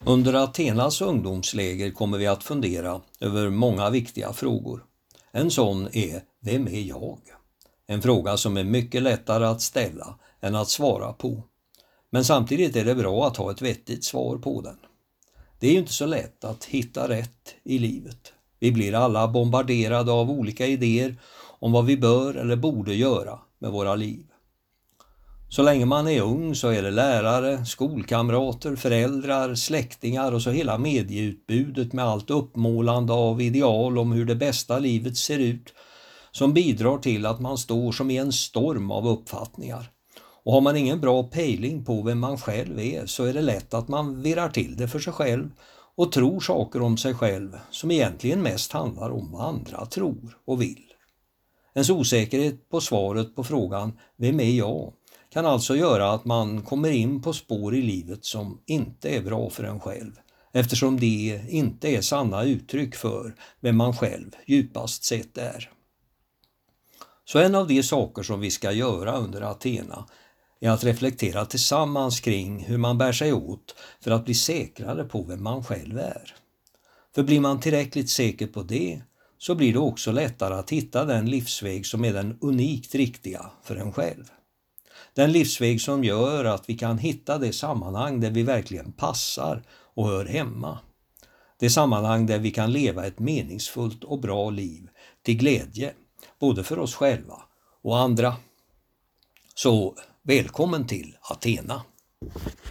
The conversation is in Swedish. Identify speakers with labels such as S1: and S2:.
S1: Under Athenas ungdomsläger kommer vi att fundera över många viktiga frågor. En sån är: vem är jag? En fråga som är mycket lättare att ställa än att svara på. Men samtidigt är det bra att ha ett vettigt svar på den. Det är ju inte så lätt att hitta rätt i livet. Vi blir alla bombarderade av olika idéer om vad vi bör eller borde göra med våra liv. Så länge man är ung så är det lärare, skolkamrater, föräldrar, släktingar och så hela medieutbudet med allt uppmålande av ideal om hur det bästa livet ser ut som bidrar till att man står som i en storm av uppfattningar. Och har man ingen bra pejling på vem man själv är så är det lätt att man virrar till det för sig själv och tror saker om sig själv som egentligen mest handlar om vad andra tror och vill. Ens osäkerhet på svaret på frågan "vem är jag?" kan alltså göra att man kommer in på spår i livet som inte är bra för en själv, eftersom det inte är sanna uttryck för vem man själv djupast sett är. Så en av de saker som vi ska göra under Athena är att reflektera tillsammans kring hur man bär sig åt för att bli säkrare på vem man själv är. För blir man tillräckligt säker på det så blir det också lättare att hitta den livsväg som är den unikt riktiga för en själv. Den livsväg som gör att vi kan hitta det sammanhang där vi verkligen passar och hör hemma. Det sammanhang där vi kan leva ett meningsfullt och bra liv till glädje, både för oss själva och andra. Så välkommen till Athena!